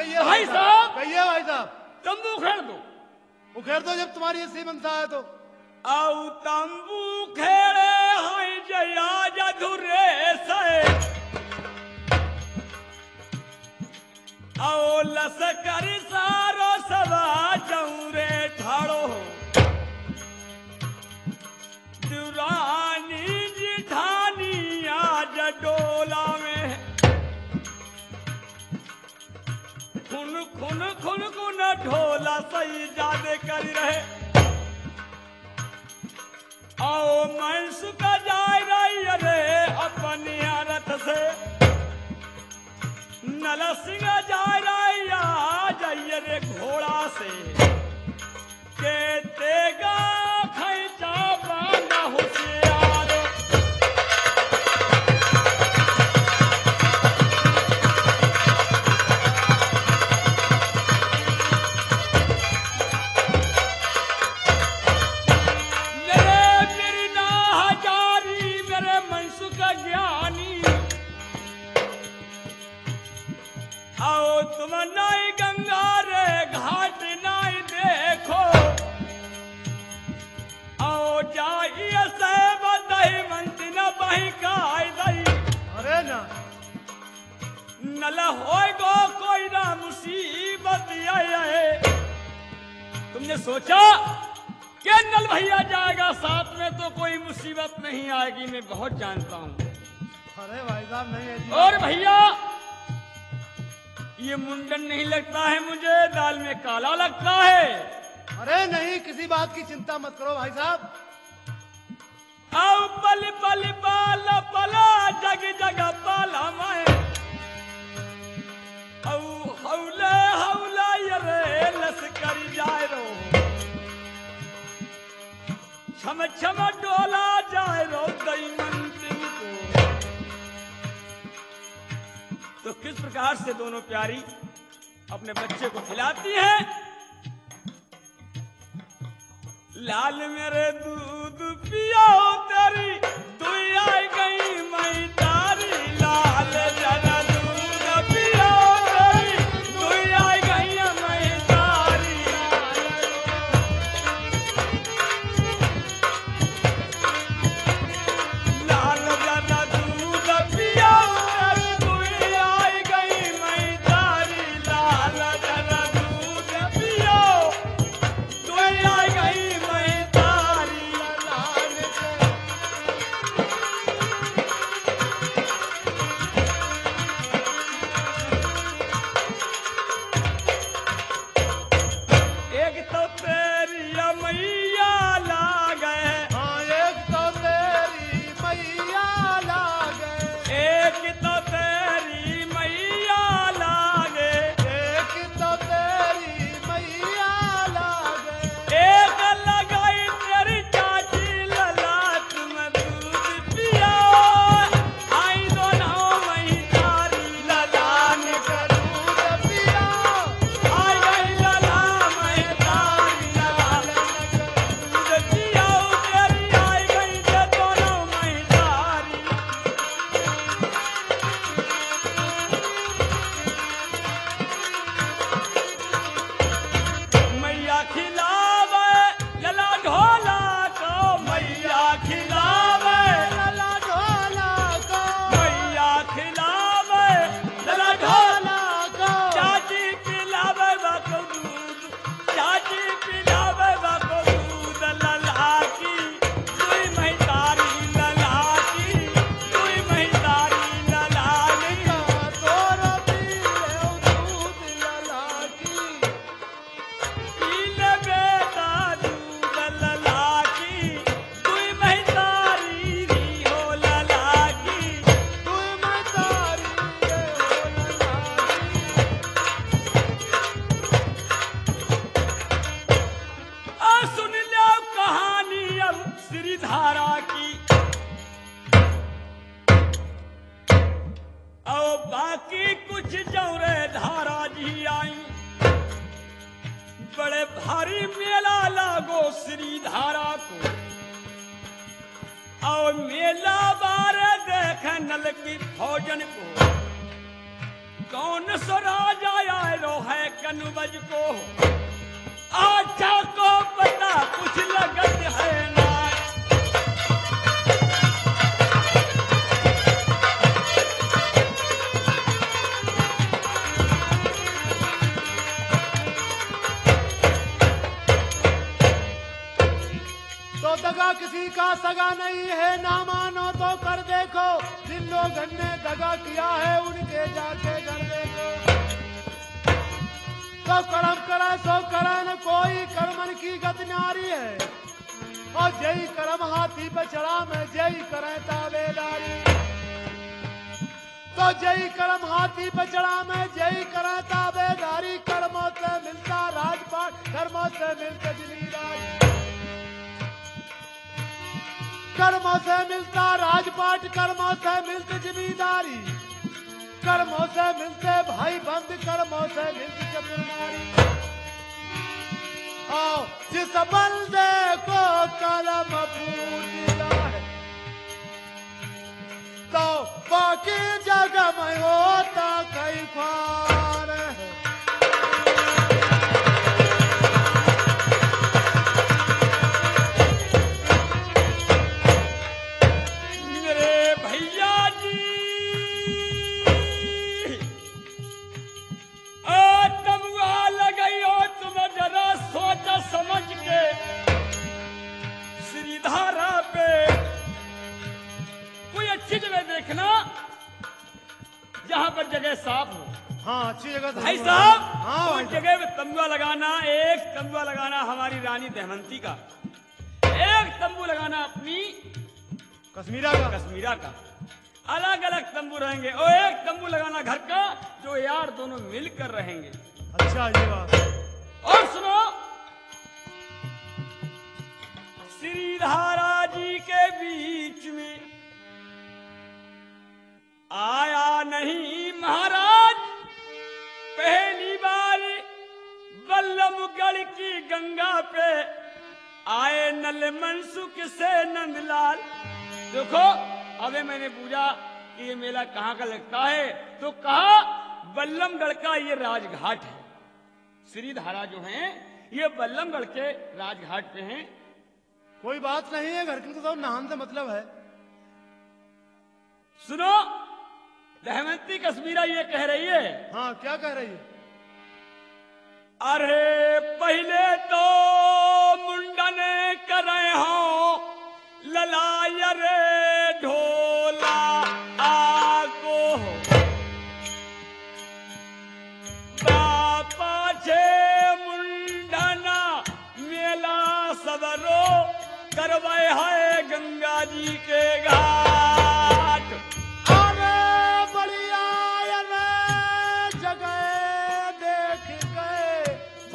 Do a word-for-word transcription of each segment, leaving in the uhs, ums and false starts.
कहिए भाई साहब, कहिए भाई साहब। तंबू उखेड़ दो। उखेड़ दो जब तुम्हारी ऐसी मंशा है तो। औ तंबू खेड़े हाय जया जधुरे से औ लसकर सारो सवा चौरे ठाड़ो दुरानी जिठानी आज डोला में खुन खुन खुन खुन ढोला सही जादे कर रहे आओ मैं सुखा जाए रही अरे अपनी आरत से नल सिंह जाए रही जाइए रे घोड़ा से के तेगा खैचा बांधा होशियार तुम नाई गंगा रे घाट नाई देखो आओ जाइए से बदही मंत्री न बही काय दई अरे ना नल होय गो कोई ना मुसीबत आए। तुमने सोचा कि नल भैया जाएगा साथ में तो कोई मुसीबत नहीं आएगी, मैं बहुत जानता हूँ। अरे भाई साहब नहीं है जी। और भैया ये मुंडन नहीं लगता है मुझे, दाल में काला लगता है। अरे नहीं, किसी बात की चिंता मत करो भाई साहब। आओ पल पल पाल पला जग जग पाला मैं औ हौले हौला ये लश्कर जाए रो छम छम डोला जाए रो दई मंत्री को। तो किस प्रकार से दोनों प्यारी अपने बच्चे को खिलाती है। लाल मेरे दूध पिया तेरी तू आई गई मैं तारी लाल जरा दूध पिया तेरी तू आई गई मैं तारी लाल जरा दूध पिया तू आई गई मैं तारी लाल जरा दूध पिया तू आई गई मैं तारी एक तो तेरी मैया लागे हाँ एक तो तेरी मैया लागे, एक तो तेरी मैया लागे एक तो तेरी मैया लागे। एक लगाई तेरी चाची ललाट में दूध पिया आई दोनों मही तारी ललान का दूध पिया, आई गई लला मही तारी ललान दूध पिया तेरी आई गई ते दोनों मही तारी मैया खिलावे लला ढोला को मैया खिलावे लला ढोला को, मैया खिलावे लला ढोला को चाची पिलावे बाको दूध चाची पिलावे बाको दूध लला की तुई मही तारी लला की तुई मही तारी लला की तोरा पीले दूध लला की। पीले बेटा दूध लला की तुई मही तारी री हो लला की तू मैं तारी रे हो लला की। आ सुन लो कहानी अब श्रीधारा की और बाकी कुछ जौरे धारा जी आई बड़े भारी मेला लागो श्रीधारा को और मेला बारे देखे नल की भोजन को कौन सो राजा आए रो कनुबज को आजा को पता कुछ लगत है ना। तो दगा किसी का सगा नहीं है, ना मानो तो कर देखो, जिन लोगों ने दगा किया है उनके जाके घर देखो। तो कर्म करे सो करे न कोई, कर्मन की गत न्यारी है, और जय कर्म हाथी पे चढ़ा में जय करे ताबेदारी। तो जय कर्म हाथी पे चढ़ा में जय करे ताबेदारी, कर्मों से मिलता राजपाट, कर्मों से मिलते जमींदारी। कर्मों से मिलता राजपाट, कर्मों से मिलती जमींदारी, कर्मों से मिलते भाई बंद, कर्मों से मिलती चतुरनारी। आओ जिस बंदे को कलम फूटता है, तो बाकी जगह में होता कई फार है। समझ के श्रीधारा पे कोई अच्छी जगह देखना जहां पर जगह साफ हो। हाँ अच्छी जगह भाई साहब, हाँ कोई जगह पे तंबुआ लगाना, एक तंबुआ लगाना हमारी रानी दमयंती का, एक तंबू लगाना अपनी कश्मीरा का कश्मीरा का, अलग अलग तंबू रहेंगे, और एक तंबू लगाना घर का जो यार दोनों मिलकर रहेंगे। अच्छा ये बात। और सुनो, श्रीधारा जी के बीच में आया नहीं महाराज, पहली बार बल्लभगढ़ की गंगा पे आए नल मनसुख से नंदलाल। देखो अबे मैंने पूछा कि ये मेला कहाँ का लगता है, तो कहा बल्लभगढ़ का ये राजघाट है। श्रीधारा जो हैं ये बल्लभगढ़ के राजघाट पे हैं। कोई बात नहीं है, घर की तो नाम से मतलब है। सुनो, दमयंती कश्मीरा ये कह रही है। हाँ क्या कह रही है? अरे पहले तो मुंडन करे हो ललाय रे ढोला आगो, बापा छे मुंडना मेला सबरो करवाए है गंगा जी के घाट। अरे बढ़िया जगह देख गए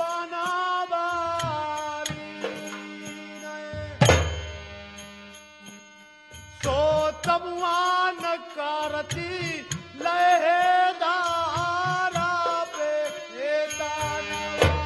बानाबारी, तो तमुआ नकारती लहेदारा पे दाना।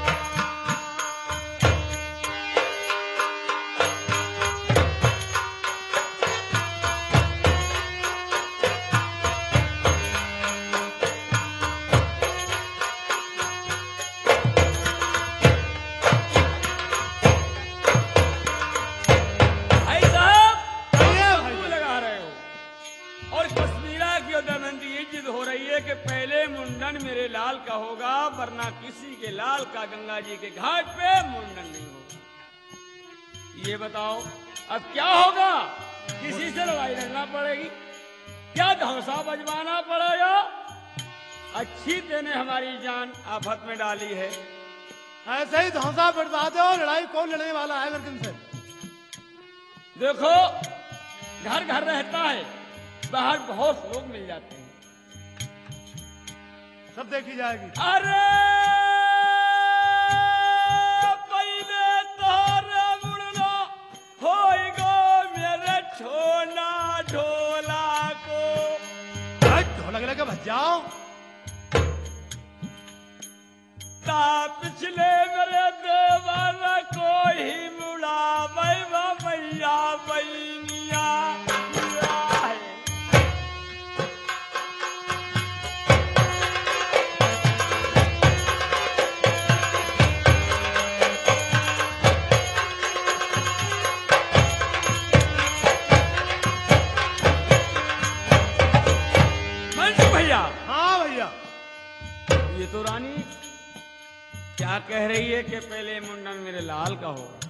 कि पहले मुंडन मेरे लाल का होगा, वरना किसी के लाल का गंगा जी के घाट पे मुंडन नहीं होगा। ये बताओ अब क्या होगा? किसी से लड़ाई लड़ना पड़ेगी, क्या धौंसा बजवाना पड़ेगा? अच्छी तेने हमारी जान आफत में डाली है। ऐसे ही धौंसा बजवा दो, लड़ाई कौन लड़ने वाला है लड़किन से? देखो घर घर रहता है, बाहर बहुत लोग मिल जाते हैं, सब देखी जाएगी। अरे पहले तोरे मुड़ना होएगो मेरे छोना ढोला को। ढोला के लगे भज जाओ। ता पिछले मेरे देवर को ही मुड़ा बैवा भैया बैनिया ये तो रानी क्या कह रही है कि पहले मुंडन मेरे लाल का होगा।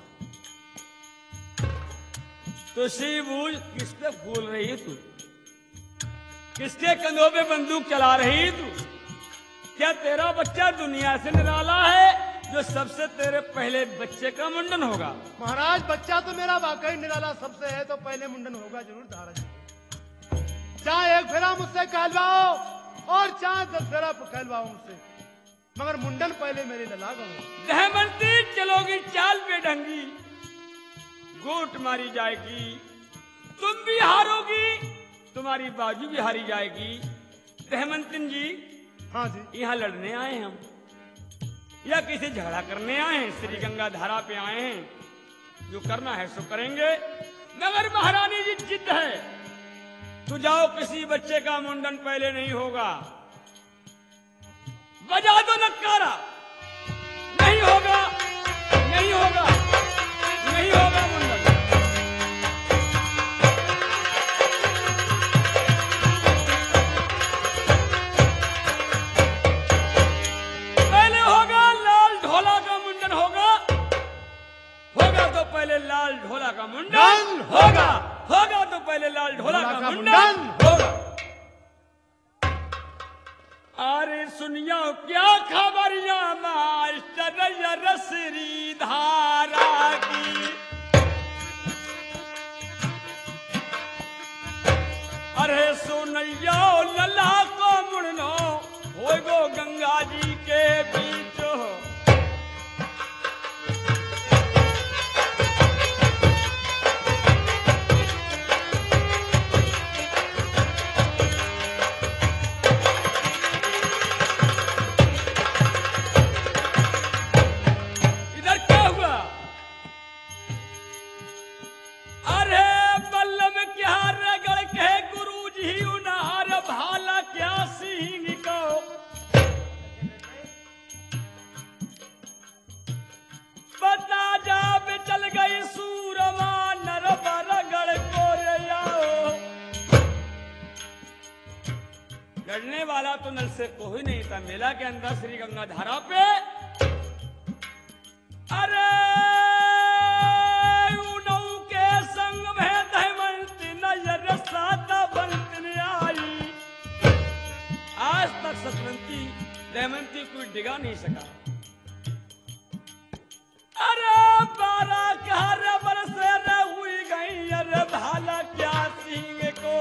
तो सी बूझ किस पे फूल रही है तू, किसके कंधों पे बंदूक चला रही है तू? क्या तेरा बच्चा दुनिया से निराला है जो सबसे तेरे पहले बच्चे का मुंडन होगा? महाराज बच्चा तो मेरा वाकई निराला सबसे है, तो पहले मुंडन होगा जरूर महाराज। चाहे एक फेरा मुझसे कहलवाओ और चाहे दस फेरा कहलवाओ मुझसे, मगर मुंडन पहले मेरे लला का हो। दहमंती चलोगी चाल पे ढंगी, गोट मारी जाएगी, तुम भी हारोगी, तुम्हारी बाजू भी हारी जाएगी। दहमंतिन जी, हाँ जी, यहाँ लड़ने आए हम या किसी झगड़ा करने आए हैं? श्री गंगा धारा पे आए हैं, जो करना है सो करेंगे। मगर महारानी जी जिद है, तू जाओ, किसी बच्चे का मुंडन पहले नहीं होगा। बजा दो नक्कारा, नहीं होगा, नहीं होगा, नहीं होगा मुंडन। पहले होगा लाल ढोला का मुंडन होगा, होगा तो पहले लाल ढोला का मुंडन होगा, होगा तो पहले लाल ढोला का मुंडन होगा। अरे सुनियो क्या खबरिया मास्टर श्री धारा की, अरे सुनियो लला को मुड़नो हो गो गंगा जी के बीच हो। लड़ने वाला तो नल से कोई नहीं था मेला के अंदर श्री गंगा धारा पे। अरे उनऊ के संग में दहमंती नजर सादा बनती आई, आज तक सतवंती दहमंती कोई डिगा नहीं सका। अरे बारह कहर बरसे न हुई गई, अरे भाला क्या सिंह को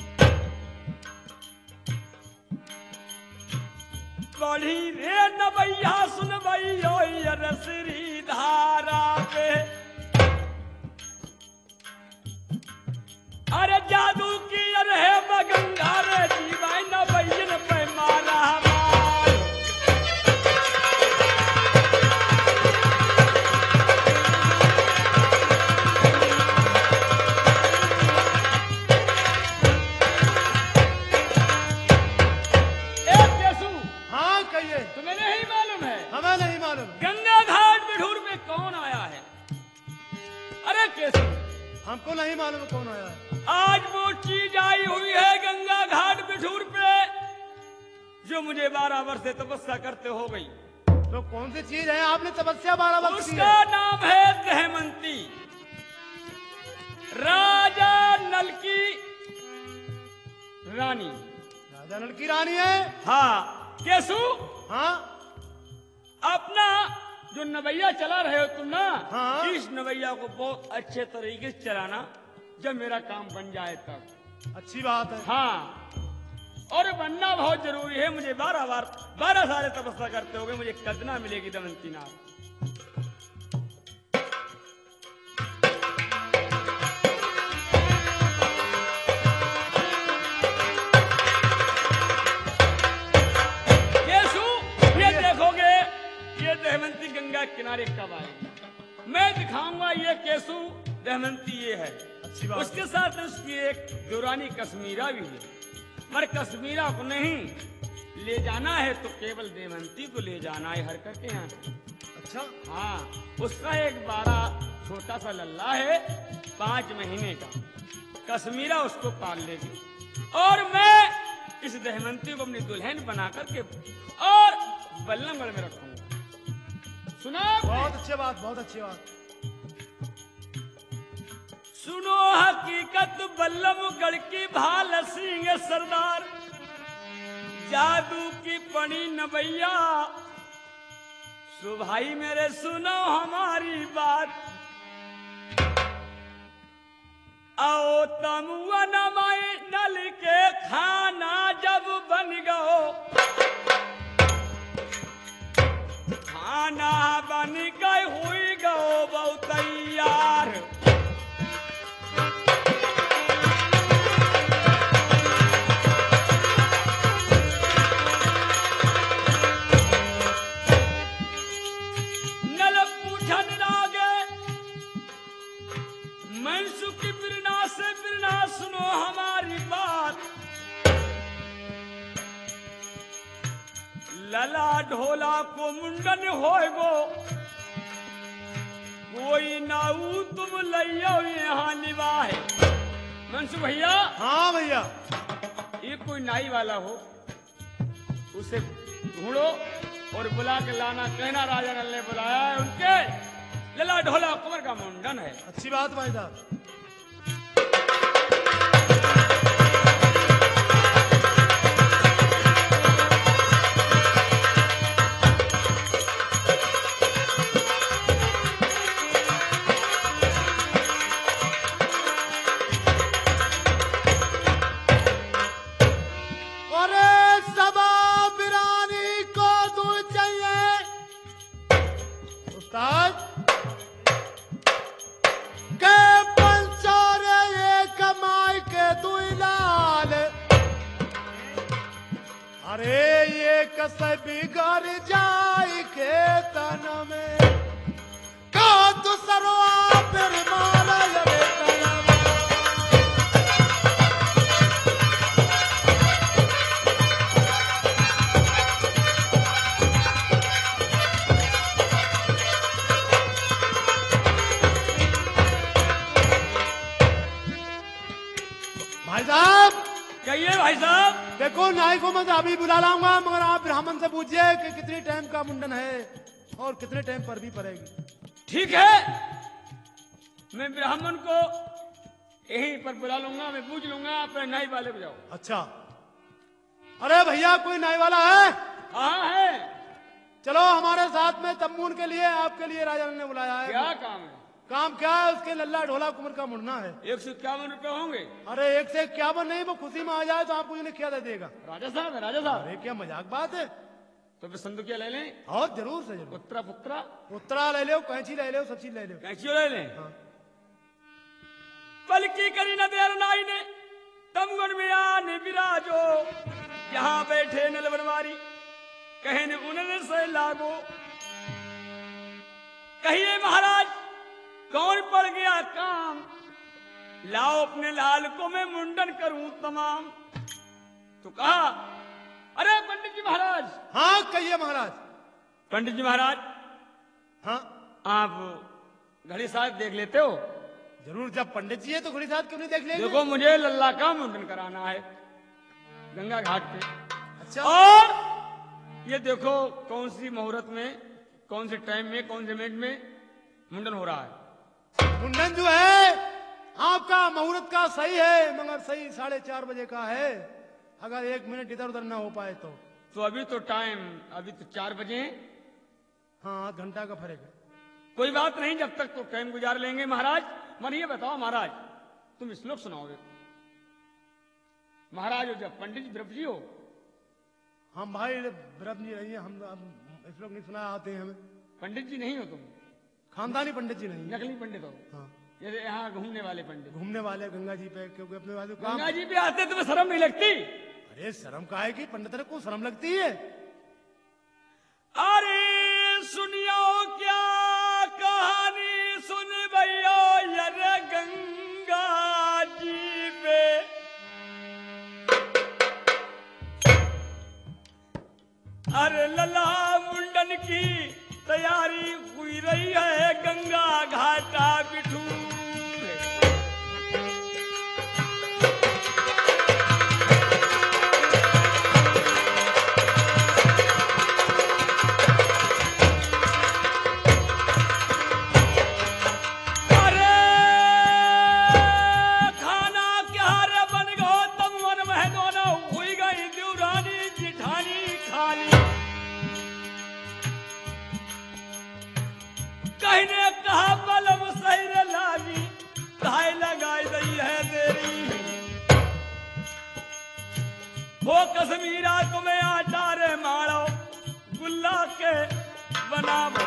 बड़ी रे नवैया सुनवैयो अरे श्री धारा पे। अरे जादू की अरे गंगा रे जीवाई नवैयन पे मारा तुम्हें नहीं मालूम है? हमें नहीं मालूम। गंगा घाट बिठूर पे कौन आया है? अरे कैसे हमको नहीं मालूम कौन आया है। आज वो चीज आई हुई है गंगा घाट बिठूर पे जो मुझे बारह वर्ष से तपस्या करते हो गई। तो कौन सी चीज है आपने तपस्या बारह वर्ष की? उसका नाम है दहमंती, राजा नल की रानी। राजा नल की रानी है? हाँ केसु, हाँ अपना जो नवैया चला रहे हो तुम ना, हाँ? इस नवैया को बहुत अच्छे तरीके से चलाना, जब मेरा काम बन जाए तब। अच्छी बात है। हाँ, और बनना बहुत जरूरी है। मुझे बारह बार बारह साल तपस्या करते हो गए, मुझे कदना मिलेगी दमंती नाम। दहमंती गंगा किनारे कब आएगी मैं दिखाऊंगा। ये केसु दहमंती ये है। अच्छी बात। उसके साथ उसकी एक दुरानी कश्मीरा भी है, पर कश्मीरा को नहीं ले जाना है तो केवल दहमंती को ले जाना है हरकत के यहाँ। अच्छा हाँ, उसका एक बारह छोटा सा लल्ला है पांच महीने का, कश्मीरा उसको पाल लेगी और मैं इस दहमंती को अपनी दुल्हन बना करके और बल्लमगढ़ में रखूंगा। सुना? बहुत अच्छी बात, बहुत अच्छी बात। सुनो हकीकत बल्लमगढ़ की भाल सिंह सरदार, जादू की पड़ी नवैया। सो भाई मेरे सुनो हमारी बात, आओ तमुआ नमाई नल के खाना जब बन गओ, खाना बन गए हुई गओ बहुत तैयार। नल पूछन लागे मनसु की बिरना से बिरना, सुनो हमारी बात। लला ढोला को मुंडन होएगो, कोई नाऊ तुम लइयो यहाँ निवाहे। मनसु भैया, हाँ भैया, ये कोई नाई वाला हो, उसे ढूंढो और बुला के लाना, कहना राजा नल ने बुलाया है उनके लला ढोला कुंवर का मुंडन है। अच्छी बात भाई साहब। से बिगड़ जाई खेतन में का दूसरवा फिर मारा लगे तन में। भाई साहब, कहिए भाई साहब। देखो नाई को मैं अभी बुला लाऊंगा, मगर आप ब्राह्मण से पूछिए कि कितनी टाइम का मुंडन है और कितने टाइम पर भी पड़ेगी। ठीक है, मैं ब्राह्मण को यहीं पर बुला लूंगा, मैं पूछ लूंगा, आप नाई वाले को जाओ। अच्छा, अरे भैया कोई नाई वाला है? हाँ है। चलो हमारे साथ में तम्बून के लिए आपके लिए राजा ने बुलाया है। क्या काम है? काम क्या है, उसके लल्ला ढोला कुमर का मुड़ना है। एक सौ इक्यावन रुपए होंगे। अरे एक से इक्यावन नहीं, वो खुशी में आ जाए तो आपको उन्हें क्या दे देगा। राजा साहब है, राजा साहब। अरे क्या मजाक बात है। तो फिर संदूकिया ले लें। और जरूर से जरूर। उत्तरा पुत्रा उत्तरा ले लो, कैंची ले लो, सब चीज ले लो। कैंची ले लें। हाँ। पलकी करी न देर नाई ने तमगन में आने विराजो, यहाँ बैठे नल बनवारी कहने उन्हें से लागो। कहिए महाराज कौन पड़ गया काम, लाओ अपने लाल को मैं मुंडन करूं तमाम। तो कहा अरे पंडित जी महाराज। हाँ कहिए महाराज। पंडित जी महाराज, हाँ आप घड़ी साहब देख लेते हो? जरूर, जब पंडित जी है तो घड़ी साहब क्यों नहीं देख लेंगे। देखो मुझे लल्ला का मुंडन कराना है गंगा घाट पे। अच्छा, और ये देखो कौन सी मुहूर्त में, कौन से टाइम में, कौन से मिनट में मुंडन हो रहा है। मुंडन जो है आपका मुहूर्त का सही है, मगर सही साढ़े चार बजे का है। अगर एक मिनट इधर उधर ना हो पाए तो तो अभी तो टाइम, अभी तो चार बजे हैं। हाँ आध घंटा का फर्क है। कोई बात नहीं, जब तक तो टाइम गुजार लेंगे। महाराज मन ये बताओ महाराज, तुम श्लोक सुनाओगे? महाराज हो जब पंडित जी ब्रह्म जी हो। हम भाई ब्रह्म जी नहीं है, हम हम इस लोग नहीं सुना आते हैं हमें। पंडित जी नहीं हो तुम? खानदानी पंडित जी नहीं। नकली पंडित हो? हाँ, ये यहाँ घूमने वाले पंडित। घूमने वाले गंगा जी पे, क्योंकि अपने वाले काम। गंगा जी पे आते तुम्हें शर्म नहीं लगती? अरे शर्म का है कि पंडित को शर्म लगती है। अरे सुनियो क्या कहानी सुन भैया यरे गंगा जी पे। अरे लला मुंडन की तैयारी हुई रही है गंगा घाटा बिठू। कहा बलम सही लागी धाई लगाई दई है तेरी वो कश्मीरा तुम्हें आटा रे मारो गुल्ला के बनावो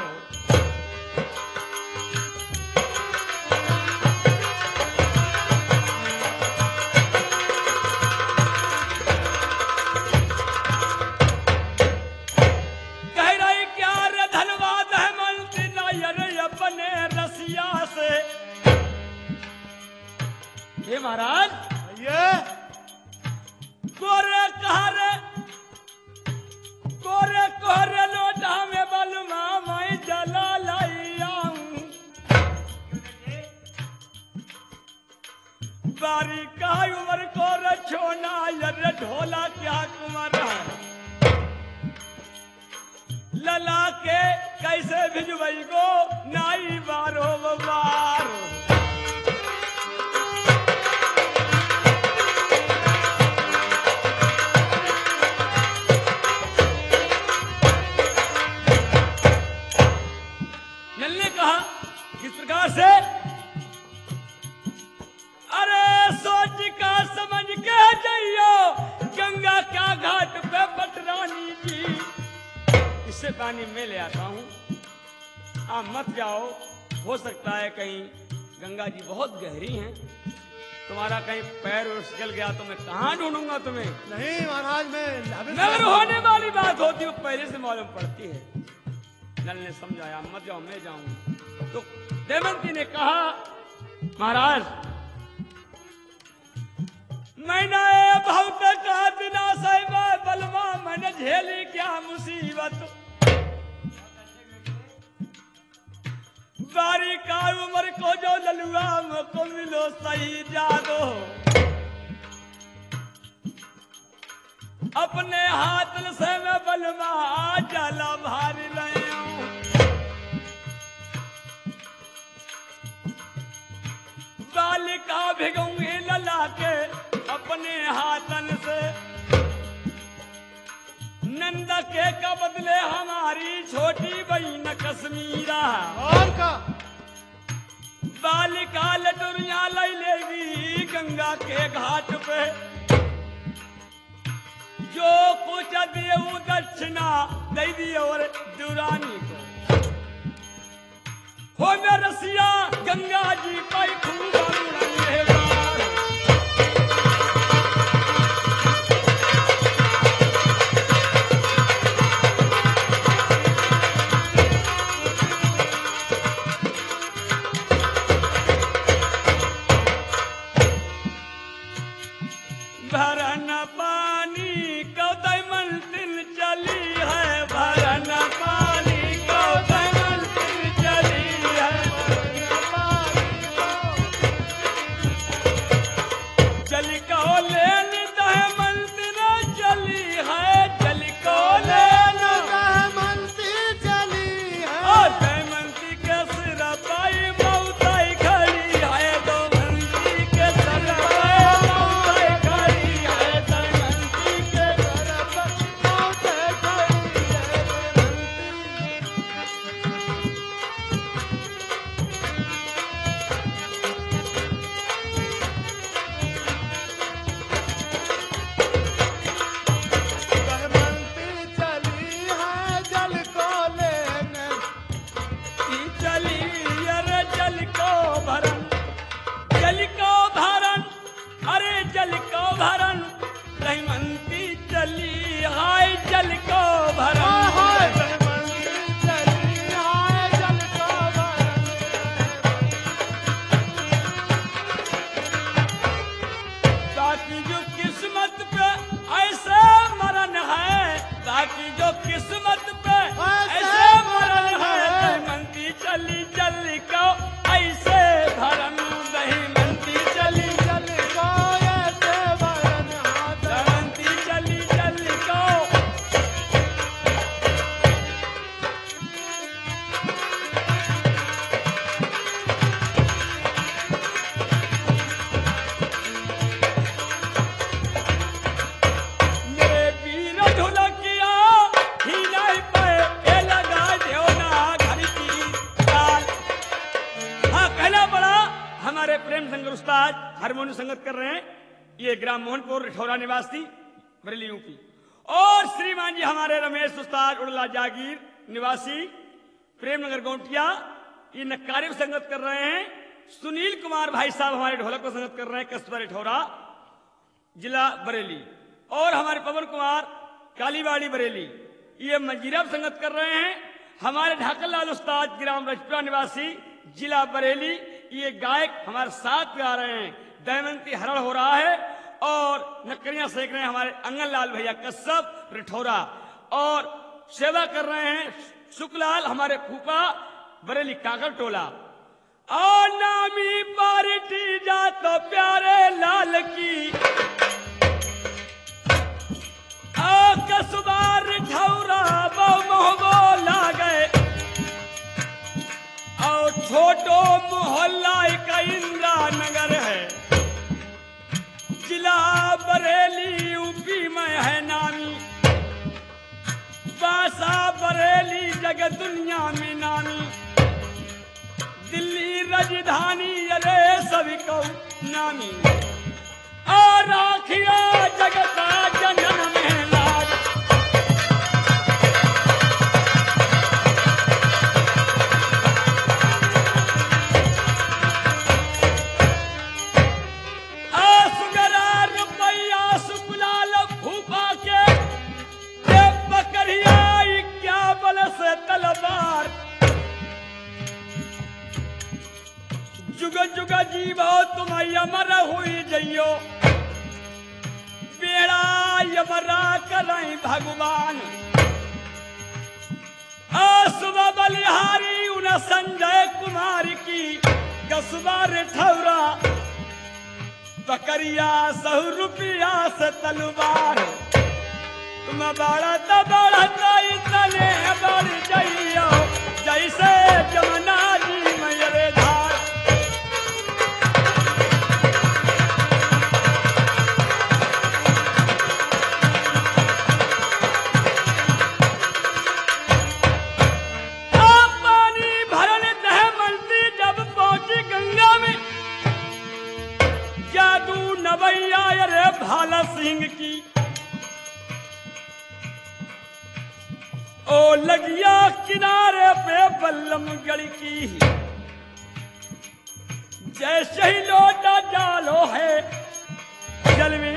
कह रही क्या रे धनबाद है मंत्री नायर अपने रसिया से ये महाराज ये कोरे कहा रे कोरे कोरे लोटा में बलमा मैं जला लाई आऊं बारी का उमर को रछोना यर ढोला क्या कुमारा लला के कैसे भिजवई गो नाई बारो बारो से अरे सोच का समझ के जाइयो गंगा क्या घाट पे बटरानी जी इससे पानी मैं ले आता हूँ आप मत जाओ हो सकता है कहीं गंगा जी बहुत गहरी हैं तुम्हारा कहीं पैर उछल गया तो मैं कहाँ ढूंढूंगा तुम्हें नहीं महाराज मैं नगर होने वाली बात होती वो पहले से मालूम पड़ती है नल ने समझाया मत जाओ मैं जाऊंगा तो देवंती ने कहा महाराज मैंने बहुत का दिना साहिबा बलमा मैंने झेली क्या मुसीबत बारी का उम्र को जो ललुआ को मिलो सही जादो अपने हाथ से मैं बलमा जाला भारी ले बालिका भिगूंगी लला के अपने हाथन से नंदा के का बदले हमारी छोटी बहन कश्मीरा और का बालिका लटुरिया ले लेगी गंगा के घाट पे जो कुछ देऊ दक्षिणा दे दी और दुरानी को हो मैं रसिया गंगा जी पाई खूब भरन पानी कौतई मंजिल चली है भरन पानी कौतई मंजिल चली है प्रेम शंकर उस्ताद हारमोनियम संगत कर रहे हैं, ये ग्राम मोहनपुर रिठौरा निवासी बरेली यूपी। और श्रीमान जी हमारे रमेश उस्ताद उड़ला जागीर निवासी प्रेमनगर गौटिया, ये नक्कारे में संगत कर रहे हैं। सुनील कुमार भाई साहब हमारे ढोलक को संगत कर रहे हैं, कस्बा रिठौरा जिला बरेली। और हमारे पवन कुमार कालीबाड़ी बरेली, ये मंजीरा संगत कर रहे हैं। हमारे ढाकल लाल उस्ताद ग्राम रजपुरा निवासी जिला बरेली, ये गायक हमारे साथ गा रहे हैं। दमयंती हरण हो रहा है और नक्करियां सेक रहे हैं हमारे अंगन लाल भैया कस्बा रिठौरा। और सेवा कर रहे हैं शुक्लाल हमारे फूफा बरेली काकर टोला। और नामी पार्टी जा तो प्यारे लाल की, आ कस्बा रिठौरा बहु गए। और छोटो मोहल्ला का इंदिरा नगर है, जिला बरेली यूपी में है नामी। बासा बरेली जगत दुनिया में नामी, दिल्ली राजधानी अरे सभी को नामी। और राखिया जगता जनन में लाज, जुग जुग जीवो तुम यमर हुई जइयो, बेड़ा यमरा करई भगवान। सुबह बलिहारी उन संजय कुमार की, कस्बा रिठौरा बकरिया सौ रुपया से तलवार। तुम बढ़त बढ़त इतने बढ़ जइयो, जैसे जमुना जी मेरे धार। भाला सिंह की ओ लगिया किनारे पे बल्लम गढ़ की, जैसे ही लोटा जालो है जल में।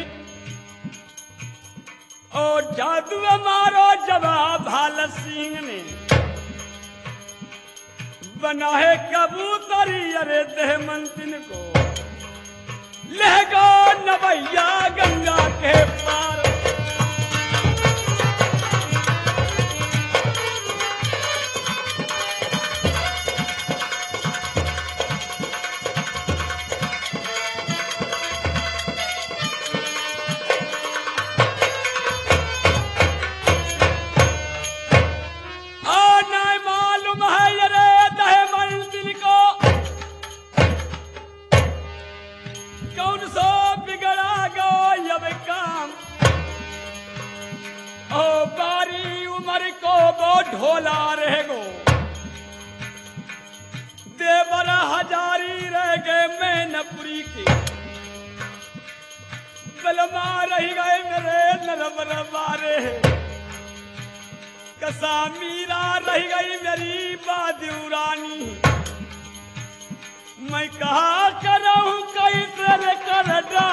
और जादू मारो जवाब भाला सिंह ने, बना है कबूतरी अरे देह मंतिन को। लहगो नवैया गंगा के पार, और नहीं मालूम है अरे दहे मंजिल को, कौन सो बिगड़ा गो अब काम। ओ बारी उम्र को वो ढोला रह गो, देवर हजारी रह गए मैनपुरी के। बलमा रह गए मेरे नरबर बारे, कसा मीरा रह गई मेरी बादुरानी। मैं कहा करूं कैसे कर